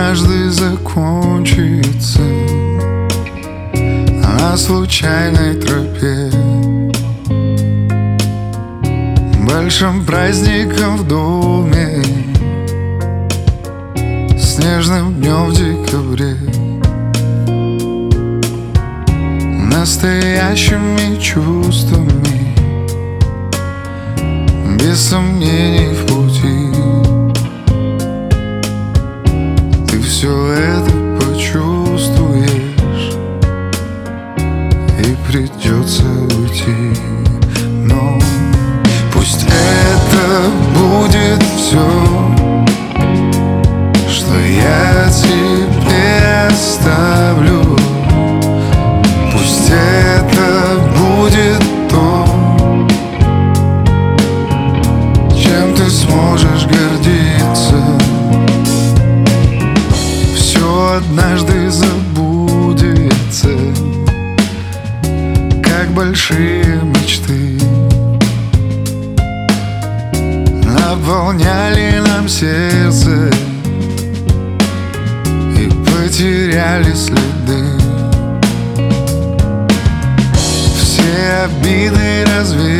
однажды закончится на случайной тропе, большим праздником в доме, снежным днем в декабре, настоящими чувствами, без сомнений в пути. Ты все это почувствуешь, и придется уйти. Но пусть это будет все, что я тебе оставлю. Пусть это будет то, чем ты сможешь гордиться. Все однажды забудется, как большие мечты наполняли нам сердце и потеряли следы. Все обиды разве